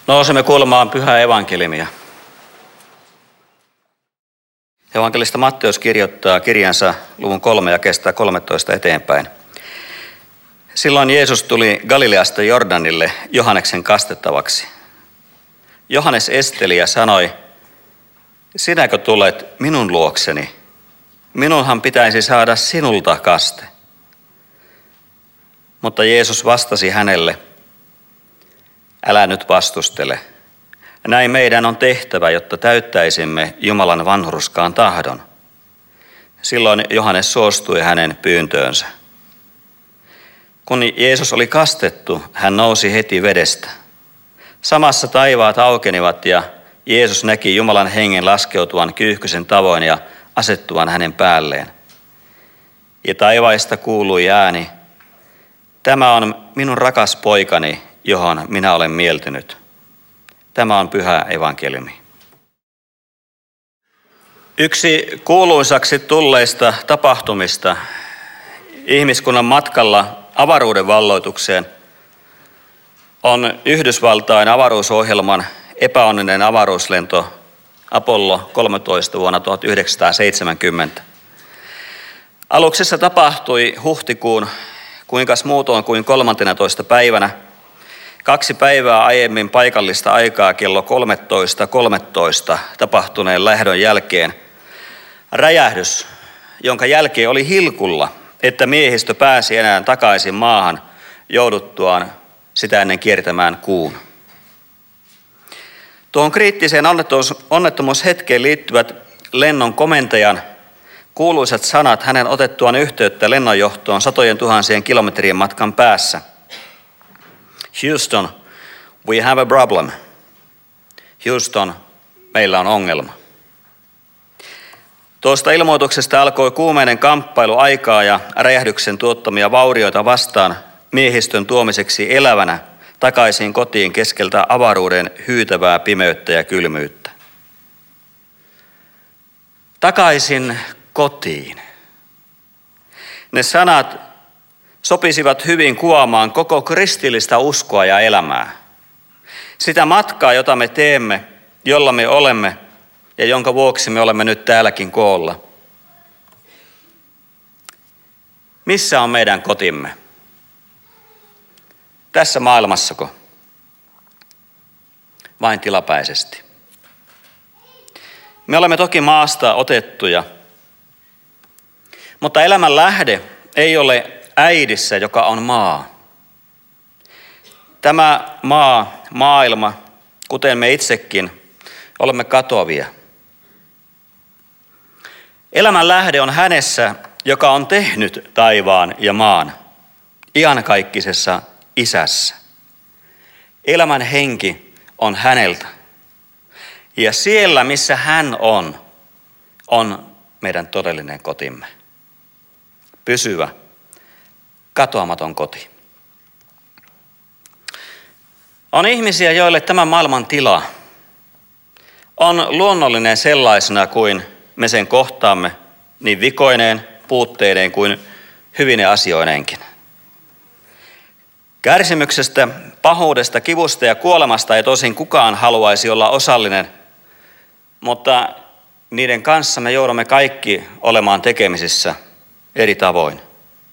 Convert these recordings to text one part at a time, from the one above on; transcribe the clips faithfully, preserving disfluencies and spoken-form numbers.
Nousemme kuulemaan pyhää evankeliumia. Evankelista Matteus kirjoittaa kirjansa luvun kolme ja kestää kolmetoista eteenpäin. Silloin Jeesus tuli Galileasta Jordanille Johanneksen kastettavaksi. Johannes esteli ja sanoi, sinäkö tulet minun luokseni? Minunhan pitäisi saada sinulta kaste. Mutta Jeesus vastasi hänelle, älä nyt vastustele. Näin meidän on tehtävä, jotta täyttäisimme Jumalan vanhurskaan tahdon. Silloin Johannes suostui hänen pyyntöönsä. Kun Jeesus oli kastettu, hän nousi heti vedestä. Samassa taivaat aukenivat ja Jeesus näki Jumalan hengen laskeutuvan kyyhkysen tavoin ja asettuvan hänen päälleen. Ja taivaista kuului ääni, tämä on minun rakas poikani, johon minä olen mieltynyt. Tämä on pyhä evankeliumi. Yksi kuuluisaksi tulleista tapahtumista ihmiskunnan matkalla avaruuden valloitukseen on Yhdysvaltain avaruusohjelman epäonninen avaruuslento Apollo kolmetoista vuonna tuhatyhdeksänsataaseitsemänkymmentä. Aluksessa tapahtui huhtikuun kuinkas muutoin kuin kolmanteenatoista päivänä, kaksi päivää aiemmin paikallista aikaa kello kolmetoista kolmetoista tapahtuneen lähdön jälkeen räjähdys, jonka jälkeen oli hilkulla, että miehistö pääsi enää takaisin maahan jouduttuaan sitä ennen kiertämään kuun. Tuohon kriittiseen onnettomuushetkeen liittyvät lennon komentajan kuuluisat sanat hänen otettuaan yhteyttä lennonjohtoon satojen tuhansien kilometrien matkan päässä. Houston, we have a problem. Houston, meillä on ongelma. Tuosta ilmoituksesta alkoi kuumeinen kamppailu aikaa ja räjähdyksen tuottamia vaurioita vastaan miehistön tuomiseksi elävänä takaisin kotiin keskeltä avaruuden hyytävää pimeyttä ja kylmyyttä. Takaisin kotiin. Ne sanat sopisivat hyvin kuvaamaan koko kristillistä uskoa ja elämää. Sitä matkaa, jota me teemme, jolla me olemme ja jonka vuoksi me olemme nyt täälläkin koolla. Missä on meidän kotimme? Tässä maailmassako? Vain tilapäisesti. Me olemme toki maasta otettuja, mutta elämän lähde ei ole äidissä, joka on maa. Tämä maa, maailma, kuten me itsekin, olemme katoavia. Elämän lähde on hänessä, joka on tehnyt taivaan ja maan, iankaikkisessa isässä. Elämän henki on häneltä. Ja siellä, missä hän on, on meidän todellinen kotimme. Pysyvä, katoamaton koti. On ihmisiä, joille tämä maailman tila on luonnollinen sellaisena kuin me sen kohtaamme, niin vikoineen, puutteineen kuin hyvine asioineenkin. Kärsimyksestä, pahuudesta, kivusta ja kuolemasta ei tosin kukaan haluaisi olla osallinen, mutta niiden kanssa me joudumme kaikki olemaan tekemisissä eri tavoin.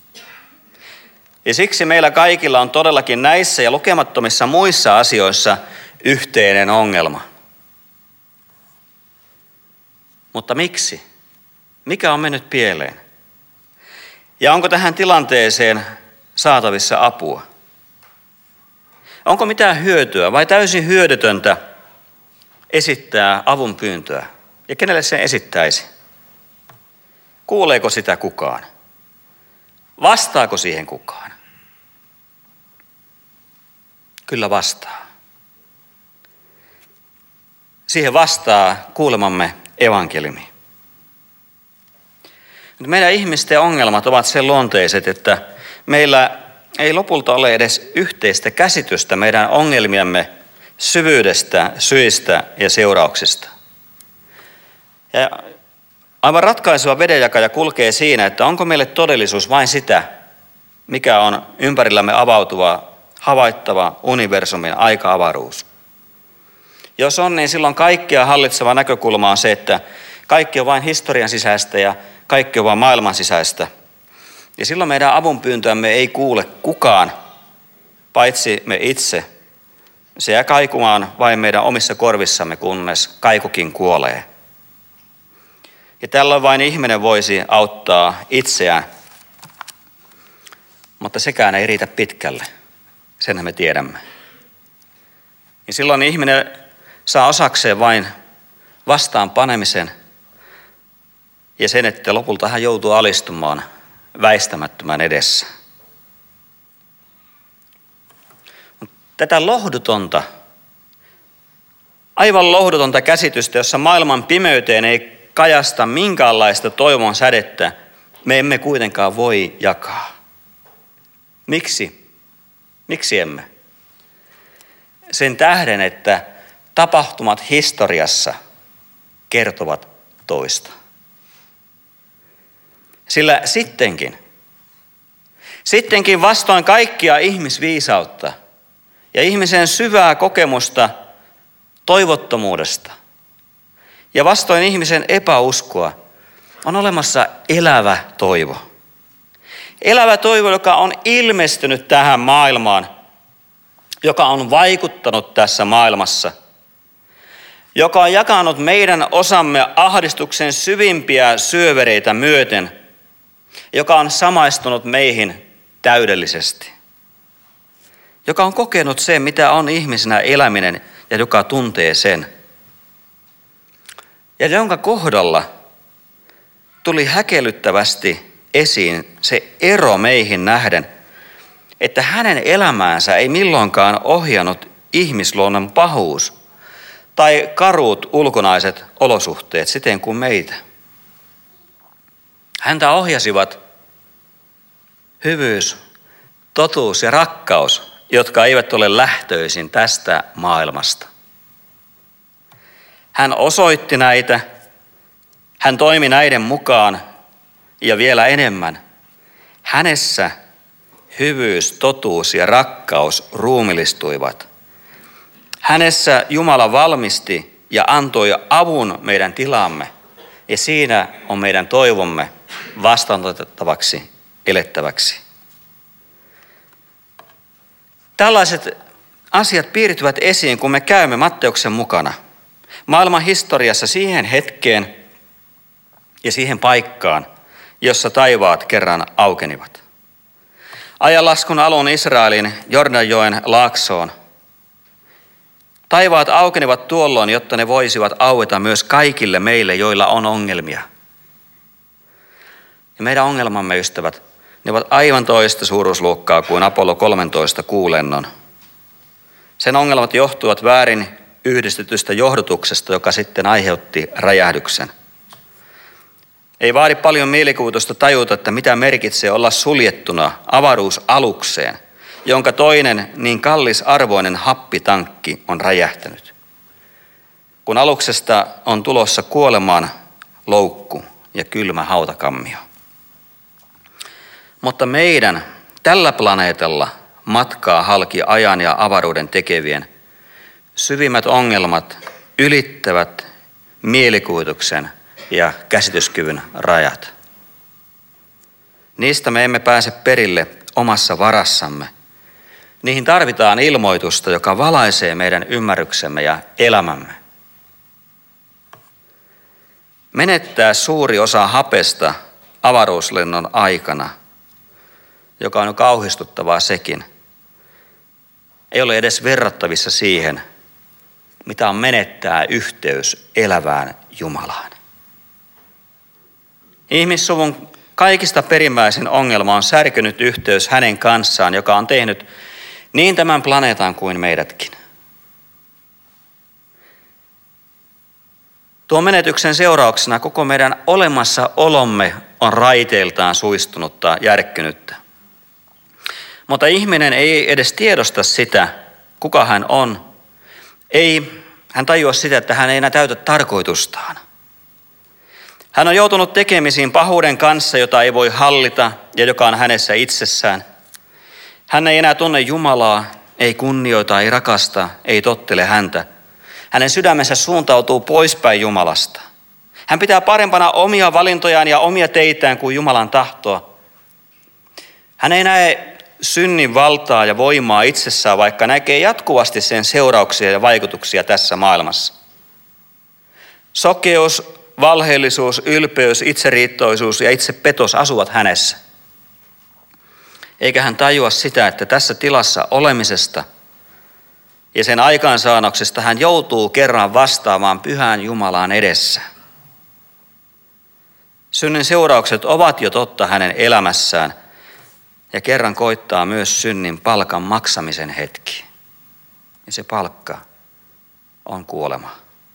Ja siksi meillä kaikilla on todellakin näissä ja lukemattomissa muissa asioissa yhteinen ongelma. Mutta miksi? Mikä on mennyt pieleen? Ja onko tähän tilanteeseen saatavissa apua? Onko mitään hyötyä vai täysin hyödytöntä esittää avun pyyntöä? Ja kenelle sen esittäisi? Kuuleeko sitä kukaan? Vastaako siihen kukaan? Kyllä vastaa. Siihen vastaa kuulemamme evankeliumi. Meidän ihmisten ongelmat ovat sen luonteiset, että meillä ei lopulta ole edes yhteistä käsitystä meidän ongelmiamme syvyydestä, syistä ja seurauksista. Ja aivan ratkaiseva vedenjakaja kulkee siinä, että onko meille todellisuus vain sitä, mikä on ympärillämme avautuva, havaittava universumin aika-avaruus. Jos on, niin silloin kaikkea hallitseva näkökulma on se, että kaikki on vain historian sisäistä ja kaikki on vain maailman sisäistä. Ja silloin meidän avunpyyntöämme ei kuule kukaan, paitsi me itse. Se jää kaikumaan vain meidän omissa korvissamme, kunnes kaikukin kuolee. Ja tällöin vain ihminen voisi auttaa itseään. Mutta sekään ei riitä pitkälle, senhän me tiedämme. Ja silloin ihminen saa osakseen vain vastaan panemisen ja sen, että lopulta hän joutuu alistumaan väistämättömän edessä. Tätä lohdutonta, aivan lohdutonta käsitystä, jossa maailman pimeyteen ei kajasta minkäänlaista toivon sädettä, me emme kuitenkaan voi jakaa. Miksi? Miksi emme? Sen tähden, että tapahtumat historiassa kertovat toista. Sillä sittenkin, sittenkin vastoin kaikkia ihmisviisautta ja ihmisen syvää kokemusta toivottomuudesta ja vastoin ihmisen epäuskoa on olemassa elävä toivo. Elävä toivo, joka on ilmestynyt tähän maailmaan, joka on vaikuttanut tässä maailmassa, joka on jakanut meidän osamme ahdistuksen syvimpiä syövereitä myöten, joka on samaistunut meihin täydellisesti, joka on kokenut sen, mitä on ihmisenä eläminen ja joka tuntee sen. Ja jonka kohdalla tuli häkellyttävästi esiin se ero meihin nähden, että hänen elämäänsä ei milloinkaan ohjannut ihmisluonnon pahuus tai karut ulkonaiset olosuhteet siten kuin meitä. Häntä ohjasivat hyvyys, totuus ja rakkaus, jotka eivät ole lähtöisin tästä maailmasta. Hän osoitti näitä, hän toimi näiden mukaan ja vielä enemmän. Hänessä hyvyys, totuus ja rakkaus ruumillistuivat. Hänessä Jumala valmisti ja antoi avun meidän tilaamme, ja siinä on meidän toivomme vastaanotettavaksi, elettäväksi. Tällaiset asiat piirtyvät esiin, kun me käymme Matteuksen mukana maailman historiassa siihen hetkeen ja siihen paikkaan, jossa taivaat kerran aukenivat. Ajanlaskun alun Israelin Jordanjoen laaksoon. Taivaat aukenivat tuolloin, jotta ne voisivat aueta myös kaikille meille, joilla on ongelmia. Ja meidän ongelmamme, ystävät, ne ovat aivan toista suuruusluokkaa kuin Apollo kolmetoista kuulennon. Sen ongelmat johtuvat väärin yhdistetystä johdotuksesta, joka sitten aiheutti räjähdyksen. Ei vaadi paljon mielikuvitusta tajuta, että mitä merkitsee olla suljettuna avaruusalukseen, jonka toinen niin kallisarvoinen happitankki on räjähtänyt. Kun aluksesta on tulossa kuolemaan loukku ja kylmä hautakammio. Mutta meidän tällä planeetalla matkaa halki ajan ja avaruuden tekevien syvimmät ongelmat ylittävät mielikuvituksen ja käsityskyvyn rajat. Niistä me emme pääse perille omassa varassamme. Niihin tarvitaan ilmoitusta, joka valaisee meidän ymmärryksemme ja elämämme. Menettää suuri osa hapesta avaruuslennon aikana, joka on kauhistuttavaa sekin, ei ole edes verrattavissa siihen, mitä on menettää yhteys elävään Jumalaan. Ihmissuvun kaikista perimmäisin ongelma on särkynyt yhteys hänen kanssaan, joka on tehnyt niin tämän planeetan kuin meidätkin. Tuon menetyksen seurauksena koko meidän olemassaolomme on raiteiltaan suistunutta, järkkynyttä. Mutta ihminen ei edes tiedosta sitä, kuka hän on. Ei hän tajua sitä, että hän ei enää täytä tarkoitustaan. Hän on joutunut tekemisiin pahuuden kanssa, jota ei voi hallita ja joka on hänessä itsessään. Hän ei enää tunne Jumalaa, ei kunnioita, ei rakasta, ei tottele häntä. Hänen sydämensä suuntautuu poispäin Jumalasta. Hän pitää parempana omia valintojaan ja omia teitään kuin Jumalan tahtoa. Hän ei näe synnin valtaa ja voimaa itsessään, vaikka näkee jatkuvasti sen seurauksia ja vaikutuksia tässä maailmassa. Sokeus, valheellisuus, ylpeys, itseriittoisuus ja itsepetos asuvat hänessä. Eikä hän tajua sitä, että tässä tilassa olemisesta ja sen aikaansaannoksesta hän joutuu kerran vastaamaan pyhään Jumalaan edessä. Synnin seuraukset ovat jo totta hänen elämässään ja kerran koittaa myös synnin palkan maksamisen hetki. Ja se palkka on kuolema.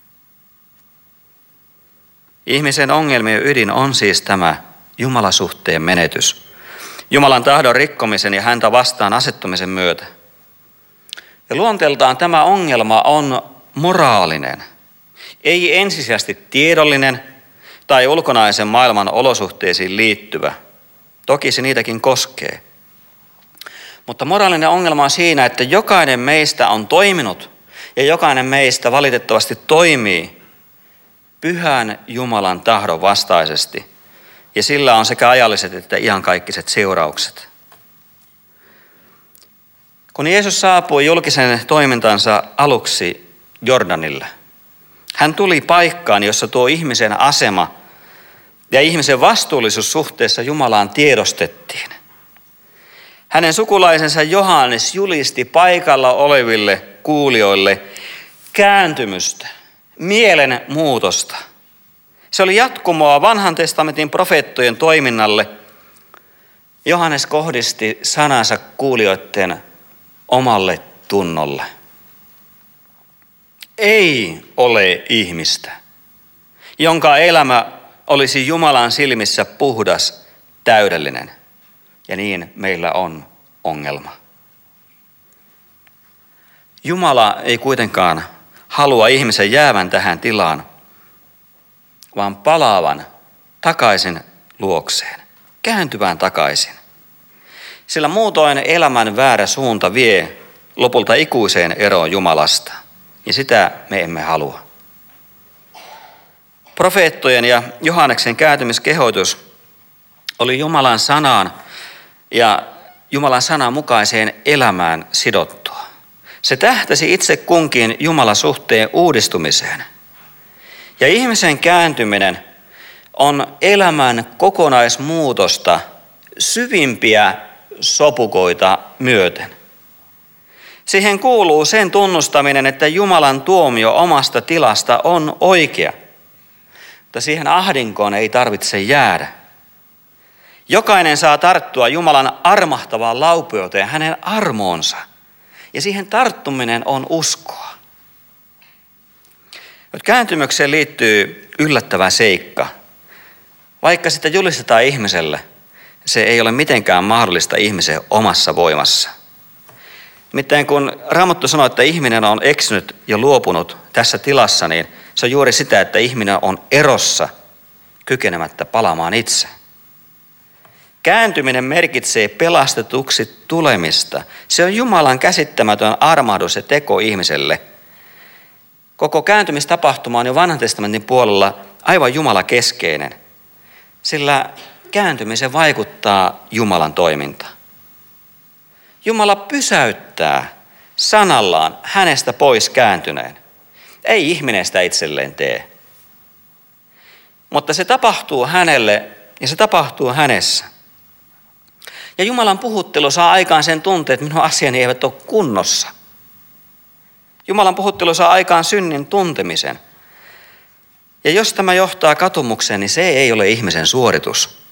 Ihmisen ongelmien ydin on siis tämä Jumalasuhteen menetys. Jumalan tahdon rikkomisen ja häntä vastaan asettumisen myötä. Ja luonteeltaan tämä ongelma on moraalinen, ei ensisijaisesti tiedollinen tai ulkonaisen maailman olosuhteisiin liittyvä. Toki se niitäkin koskee. Mutta moraalinen ongelma on siinä, että jokainen meistä on toiminut ja jokainen meistä valitettavasti toimii pyhän Jumalan tahdon vastaisesti. Ja sillä on sekä ajalliset että iankaikkiset seuraukset. Kun Jeesus saapui julkisen toimintansa aluksi Jordanille, hän tuli paikkaan, jossa tuo ihmisen asema ja ihmisen vastuullisuus suhteessa Jumalaan tiedostettiin. Hänen sukulaisensa Johannes julisti paikalla oleville kuulijoille kääntymystä, mielenmuutosta. Se oli jatkumoa vanhan testamentin profeettojen toiminnalle. Johannes kohdisti sanansa kuulijoiden omalle tunnolle. Ei ole ihmistä, jonka elämä olisi Jumalan silmissä puhdas, täydellinen. Ja niin meillä on ongelma. Jumala ei kuitenkaan halua ihmisen jäävän tähän tilaan, vaan palaavan takaisin luokseen, kääntyvään takaisin. Sillä muutoin elämän väärä suunta vie lopulta ikuiseen eroon Jumalasta, ja sitä me emme halua. Profeettojen ja Johanneksen kääntymiskehoitus oli Jumalan sanaan ja Jumalan sanan mukaiseen elämään sidottua. Se tähtäsi itse kunkin Jumalan suhteen uudistumiseen. Ja ihmisen kääntyminen on elämän kokonaismuutosta syvimpiä sopukoita myöten. Siihen kuuluu sen tunnustaminen, että Jumalan tuomio omasta tilasta on oikea, mutta siihen ahdinkoon ei tarvitse jäädä. Jokainen saa tarttua Jumalan armahtavaan laupeuteen, hänen armoonsa, ja siihen tarttuminen on uskoa. Kääntymykseen liittyy yllättävä seikka. Vaikka sitä julistetaan ihmiselle, se ei ole mitenkään mahdollista ihmisen omassa voimassa. Nimittäin kun Raamattu sanoo, että ihminen on eksynyt ja luopunut tässä tilassa, niin se on juuri sitä, että ihminen on erossa kykenemättä palaamaan itse. Kääntyminen merkitsee pelastetuksi tulemista. Se on Jumalan käsittämätön armahdus ja teko ihmiselle. Koko kääntymistapahtuma on jo vanhan testamentin puolella aivan Jumala keskeinen, sillä kääntymiseen vaikuttaa Jumalan toiminta. Jumala pysäyttää sanallaan hänestä pois kääntyneen. Ei ihminen sitä itselleen tee. Mutta se tapahtuu hänelle ja se tapahtuu hänessä. Ja Jumalan puhuttelu saa aikaan sen tunteen, että minun asiani eivät ole kunnossa. Jumalan puhuttelu saa aikaan synnin tuntemisen. Ja jos tämä johtaa katumukseen, niin se ei ole ihmisen suoritus.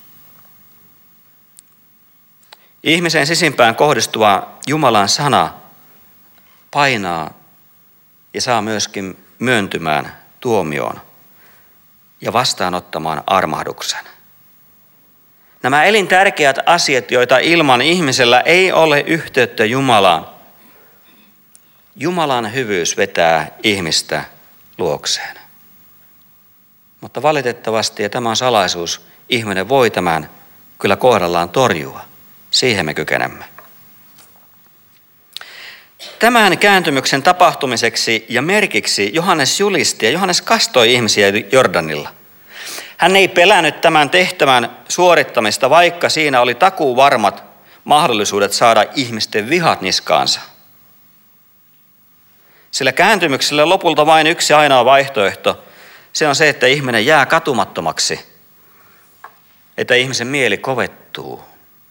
Ihmisen sisimpään kohdistuva Jumalan sana painaa ja saa myöskin myöntymään tuomioon ja vastaanottamaan armahduksen. Nämä elintärkeät asiat, joita ilman ihmisellä ei ole yhteyttä Jumalaan. Jumalan hyvyys vetää ihmistä luokseen. Mutta valitettavasti, ja tämä on salaisuus, ihminen voi tämän kyllä kohdallaan torjua. Siihen me kykenemme. Tämän kääntymyksen tapahtumiseksi ja merkiksi Johannes julisti ja Johannes kastoi ihmisiä Jordanilla. Hän ei pelännyt tämän tehtävän suorittamista, vaikka siinä oli takuuvarmat mahdollisuudet saada ihmisten vihat niskaansa. Sillä kääntymyksellä lopulta vain yksi ainoa vaihtoehto. Se on se, että ihminen jää katumattomaksi, että ihmisen mieli kovettuu.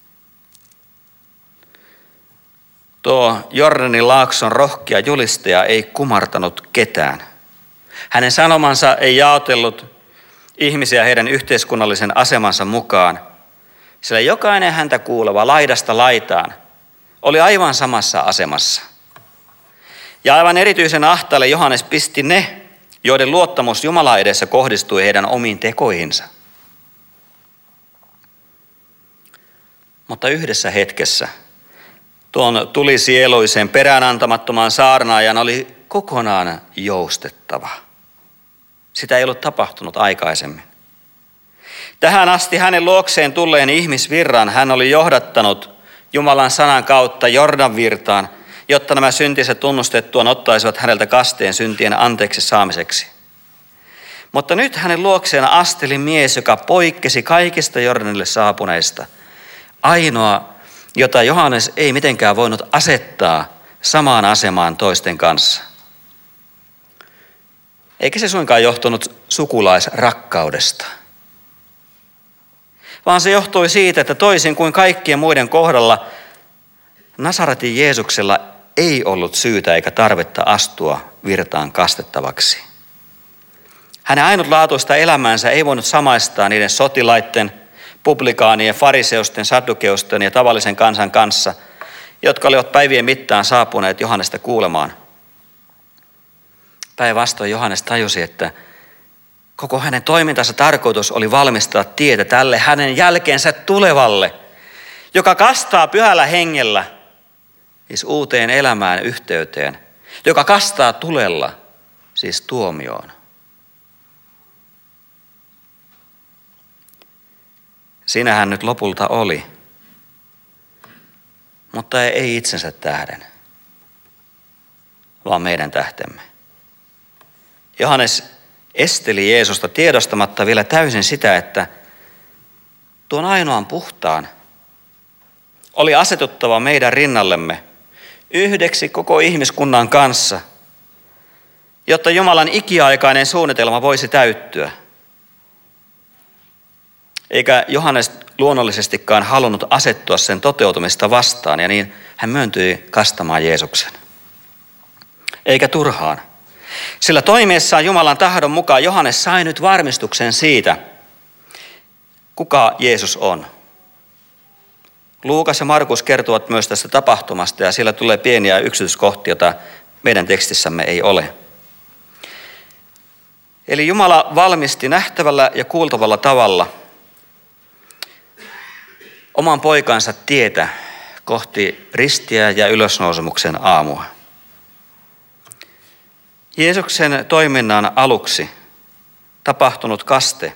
Tuo Jordanin laakson rohkea julistaja ei kumartanut ketään. Hänen sanomansa ei jaotellut ihmisiä heidän yhteiskunnallisen asemansa mukaan, sillä jokainen häntä kuuleva laidasta laitaan oli aivan samassa asemassa. Ja aivan erityisen ahtaalle Johannes pisti ne, joiden luottamus Jumalaa edessä kohdistui heidän omiin tekoihinsa. Mutta yhdessä hetkessä tuon tulisieluisen peräänantamattoman saarnaajan oli kokonaan joustettava. Sitä ei ollut tapahtunut aikaisemmin. Tähän asti hänen luokseen tulleen ihmisvirran hän oli johdattanut Jumalan sanan kautta Jordan virtaan, jotta nämä syntiset tunnustettuaan ottaisivat häneltä kasteen syntien anteeksi saamiseksi. Mutta nyt hänen luokseen asteli mies, joka poikkesi kaikista Jordanille saapuneista. Ainoa, jota Johannes ei mitenkään voinut asettaa samaan asemaan toisten kanssa. Eikä se suinkaan johtunut sukulaisrakkaudesta, vaan se johtui siitä, että toisin kuin kaikkien muiden kohdalla, Nasaretin Jeesuksella ei ollut syytä eikä tarvetta astua virtaan kastettavaksi. Hänen ainutlaatuista elämäänsä ei voinut samaistaa niiden sotilaiden, publikaanien, fariseusten, saddukeusten ja tavallisen kansan kanssa, jotka olivat päivien mittaan saapuneet Johannesta kuulemaan. Päinvastoin Johannes tajusi, että koko hänen toimintansa tarkoitus oli valmistaa tietä tälle hänen jälkeensä tulevalle, joka kastaa pyhällä hengellä, siis uuteen elämään yhteyteen, joka kastaa tulella, siis tuomioon. Siinä hän nyt lopulta oli, mutta ei itsensä tähden, vaan meidän tähtemme. Johannes esteli Jeesusta tiedostamatta vielä täysin sitä, että tuon ainoan puhtaan oli asetuttava meidän rinnallemme yhdeksi koko ihmiskunnan kanssa, jotta Jumalan ikiaikainen suunnitelma voisi täyttyä. Eikä Johannes luonnollisestikaan halunnut asettua sen toteutumista vastaan, ja niin hän myöntyi kastamaan Jeesuksen. Eikä turhaan. Sillä toimiessaan Jumalan tahdon mukaan Johannes sai nyt varmistuksen siitä, kuka Jeesus on. Luukas ja Markus kertovat myös tästä tapahtumasta, ja siellä tulee pieniä yksityiskohtia, joita meidän tekstissämme ei ole. Eli Jumala valmisti nähtävällä ja kuultavalla tavalla oman poikansa tietä kohti ristiä ja ylösnousemuksen aamua. Jeesuksen toiminnan aluksi tapahtunut kaste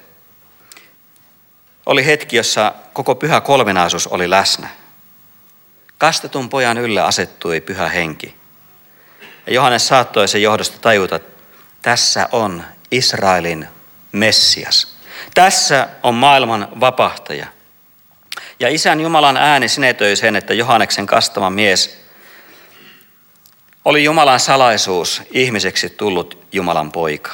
oli hetki, jossa koko pyhä kolminaisuus oli läsnä. Kastetun pojan ylle asettui pyhä henki. Ja Johannes saattoi sen johdosta tajuta, että tässä on Israelin Messias. Tässä on maailman vapahtaja. Ja Isän Jumalan ääni sinetöi sen, että Johanneksen kastama mies oli Jumalan salaisuus, ihmiseksi tullut Jumalan poika.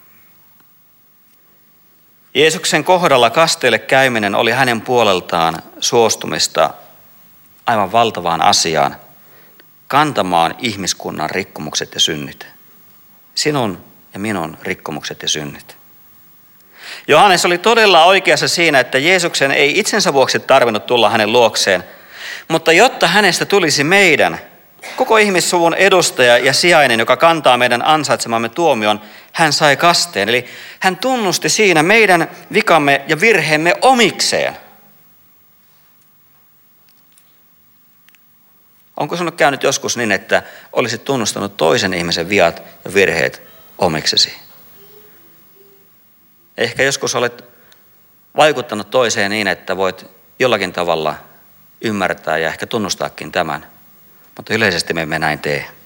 Jeesuksen kohdalla kasteelle käyminen oli hänen puoleltaan suostumista aivan valtavaan asiaan, kantamaan ihmiskunnan rikkomukset ja synnit. Sinun ja minun rikkomukset ja synnit. Johannes oli todella oikeassa siinä, että Jeesuksen ei itsensä vuoksi tarvinnut tulla hänen luokseen, mutta jotta hänestä tulisi meidän, koko ihmissuvun edustaja ja sijainen, joka kantaa meidän ansaitsemamme tuomion, hän sai kasteen. Eli hän tunnusti siinä meidän vikamme ja virheemme omikseen. Onko sinulle käynyt joskus niin, että olisit tunnustanut toisen ihmisen viat ja virheet omiksesi? Ehkä joskus olet vaikuttanut toiseen niin, että voit jollakin tavalla ymmärtää ja ehkä tunnustaakin tämän, mutta yleisesti me emme näin tee.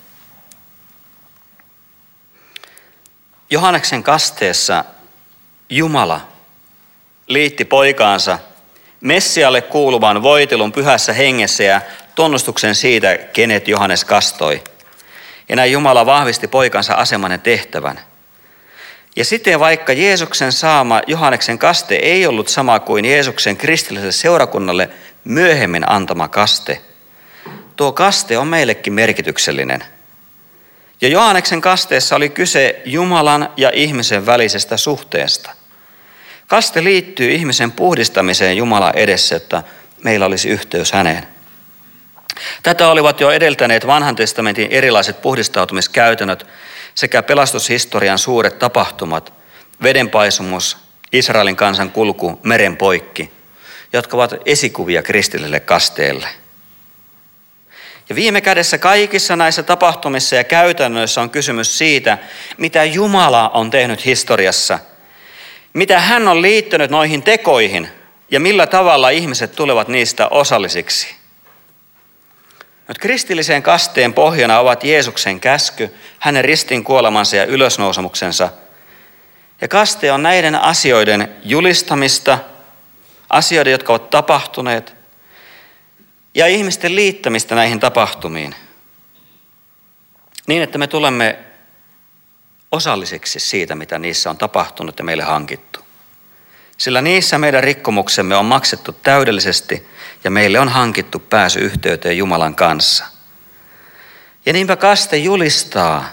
Johanneksen kasteessa Jumala liitti poikaansa Messialle kuuluvan voitelun pyhässä hengessä ja tunnustuksen siitä, kenet Johannes kastoi. Ja näin Jumala vahvisti poikansa aseman ja tehtävän. Ja siten vaikka Jeesuksen saama Johanneksen kaste ei ollut sama kuin Jeesuksen kristilliselle seurakunnalle myöhemmin antama kaste, tuo kaste on meillekin merkityksellinen. Ja Johanneksen kasteessa oli kyse Jumalan ja ihmisen välisestä suhteesta. Kaste liittyy ihmisen puhdistamiseen Jumalan edessä, että meillä olisi yhteys häneen. Tätä olivat jo edeltäneet vanhan testamentin erilaiset puhdistautumiskäytännöt sekä pelastushistorian suuret tapahtumat, vedenpaisumus, Israelin kansan kulku meren poikki, jotka ovat esikuvia kristilliselle kasteelle. Ja viime kädessä kaikissa näissä tapahtumissa ja käytännöissä on kysymys siitä, mitä Jumala on tehnyt historiassa, mitä hän on liittynyt noihin tekoihin ja millä tavalla ihmiset tulevat niistä osallisiksi. Nyt kristillisen kasteen pohjana ovat Jeesuksen käsky, hänen ristin kuolemansa ja ylösnousemuksensa. Ja kaste on näiden asioiden julistamista, asioiden, jotka ovat tapahtuneet, ja ihmisten liittämistä näihin tapahtumiin. Niin, että me tulemme osallisiksi siitä, mitä niissä on tapahtunut ja meille hankittu. Sillä niissä meidän rikkomuksemme on maksettu täydellisesti ja meille on hankittu pääsy yhteyteen Jumalan kanssa. Ja niinpä kaste julistaa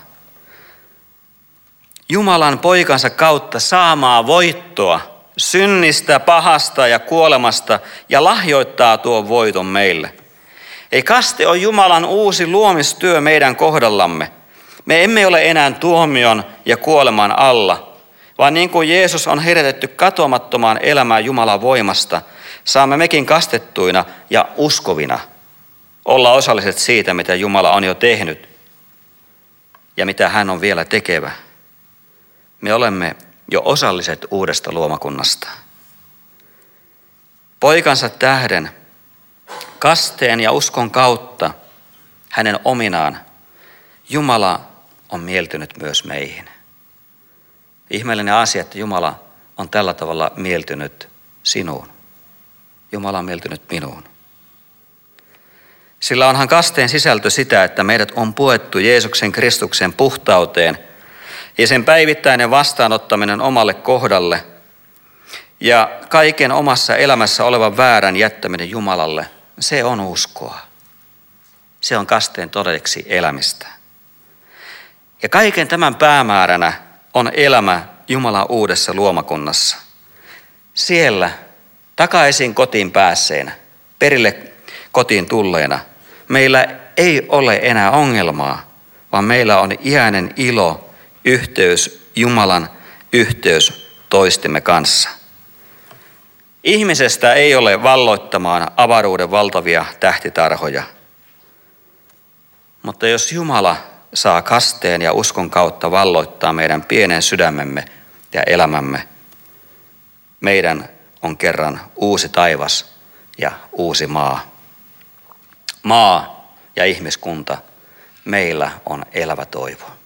Jumalan poikansa kautta saamaa voittoa synnistä, pahasta ja kuolemasta ja lahjoittaa tuon voiton meille. Ei kaste on Jumalan uusi luomistyö meidän kohdallamme. Me emme ole enää tuomion ja kuoleman alla, vaan niin kuin Jeesus on herätetty katoamattomaan elämään Jumalan voimasta, saamme mekin kastettuina ja uskovina olla osalliset siitä, mitä Jumala on jo tehnyt ja mitä hän on vielä tekevä. Me olemme jo osalliset uudesta luomakunnasta. Poikansa tähden, kasteen ja uskon kautta, hänen ominaan, Jumala on mieltynyt myös meihin. Ihmeellinen asia, että Jumala on tällä tavalla mieltynyt sinuun. Jumala on mieltynyt minuun. Sillä onhan kasteen sisältö sitä, että meidät on puettu Jeesuksen Kristuksen puhtauteen ja sen päivittäinen vastaanottaminen omalle kohdalle ja kaiken omassa elämässä olevan väärän jättäminen Jumalalle, se on uskoa. Se on kasteen todeksi elämistä. Ja kaiken tämän päämääränä on elämä Jumalan uudessa luomakunnassa. Siellä takaisin kotiin päässeenä, perille kotiin tulleena, meillä ei ole enää ongelmaa, vaan meillä on iäinen ilo, yhteys Jumalan, yhteys toistemme kanssa. Ihmisestä ei ole valloittamaan avaruuden valtavia tähtitarhoja, mutta jos Jumala saa kasteen ja uskon kautta valloittaa meidän pienen sydämemme ja elämämme, meidän on kerran uusi taivas ja uusi maa. Maa ja ihmiskunta, meillä on elävä toivo.